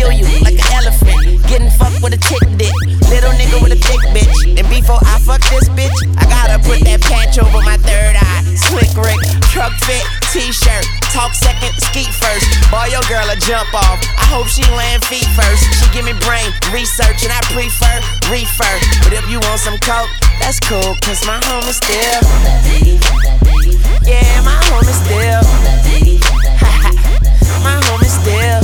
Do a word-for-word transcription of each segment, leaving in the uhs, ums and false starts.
kill you like an elephant. Getting fucked with a tick dick. Little nigga with a thick bitch. And before I fuck this bitch, I gotta put that patch over my third eye. Slick Rick, truck fit, t-shirt. Talk second, skeet first. Boy, your girl a jump off. I hope she land feet first. She give me brain research and I prefer reefer. But if you want some coke, that's cool, cause my home is still. Yeah, my home is still. My home is still.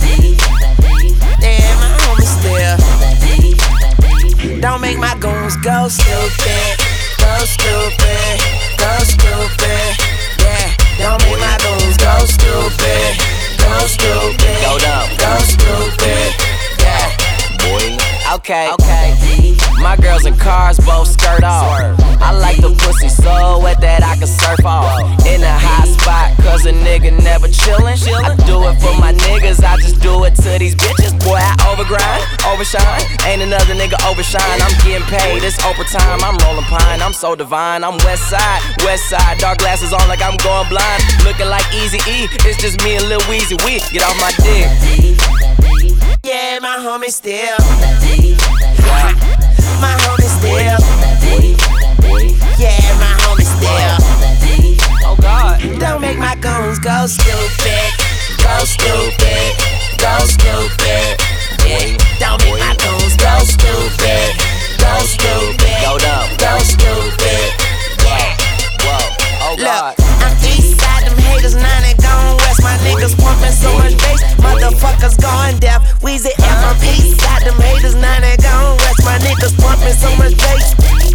Yeah, my home is still. Don't make my goons go stupid. Go stupid. Go stupid. Yeah, don't make my goons go stupid. Go stupid. Go dumb. Go stupid. Yeah, boy. Okay, okay. My girls in cars both skirt off. I like the pussy so wet that I can surf off. In a hot spot, cause a nigga never chillin'. I do it for my niggas, I just do it to these bitches. Boy, I overgrind, overshine. Ain't another nigga overshine. I'm getting paid, it's overtime. I'm rolling pine, I'm so divine. I'm west side, west side. Dark glasses on like I'm going blind. Looking like Easy E, it's just me and Lil Weezy. We get off my dick. Yeah, my homie still. My homie still. Yeah, my homie still. Oh God. Don't make my goons go stupid. Go stupid. Go stupid. Yeah. Don't make my goons go stupid. Go stupid. Go dumb. Go stupid. Yeah. Whoa. Oh God. Look, I'm east side, them haters, now they gone west. My niggas pumping so much bass, motherfuckers going deaf. Weezy F, I'm east side, them haters, now they gone west. My niggas pumping so much bass.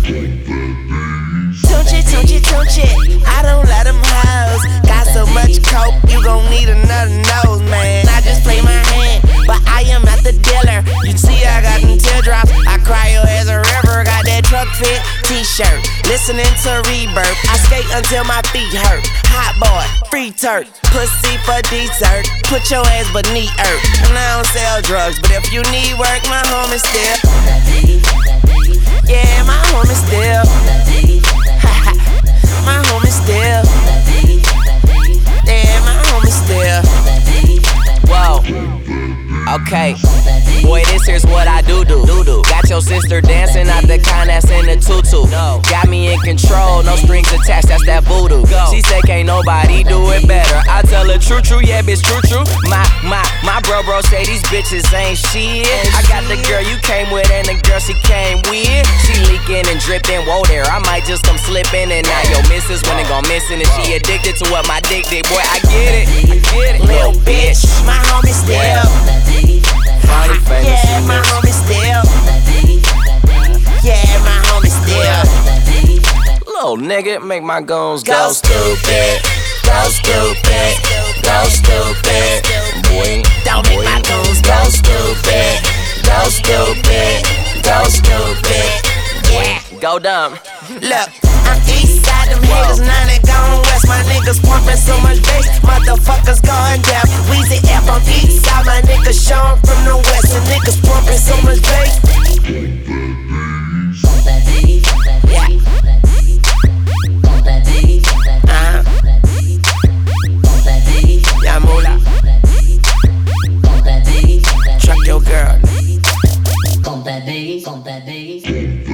Tunchi, tunchi, tunchi, I don't let them hoes. Got so much coke, you gon' need another nose, man. I just play my hand, but I am not the dealer. You see I got them teardrops, I cry your as a river. Got that truck fit t-shirt, listening to Rebirth. I skate until my feet hurt. Hot boy, free turk, pussy for dessert. Put your ass beneath earth. And I don't sell drugs, but if you need work, my home is still. Yeah, my home is still. My home is still. Yeah, my home is still. Whoa. Okay. Boy, this here's what I do do. Got your sister dancing out the kind that's in the tutu. Got me in control, no strings attached, that's that voodoo. She say can't nobody do it better. I tell her true, true, yeah, bitch, true, true. My, my, my bro, bro say these bitches ain't shit. I got the girl you came with and the girl she came with. She leaking and dripping, whoa there, I might just come slipping. And now your missus when it gon' missing. And she addicted to what my dick did. Boy, I get it, I get it. Lil' bitch, my homie still. Yeah, my homie still. Yeah, my homie still. Little nigga, make my goons go, go stupid. Go stupid. Go stupid. Boy, don't make my goons go stupid. Go stupid. Go stupid. Yeah, go dumb. Look, I'm east side, them haters, now they gone west. My niggas pumping so much bass, motherfuckers going deaf. Weezy F, I'm east side, my niggas Sean from the west. And niggas pumping so much bass. Yeah. Uh-huh. Yeah, Moolah. Truck your girl. Compte B, compte B.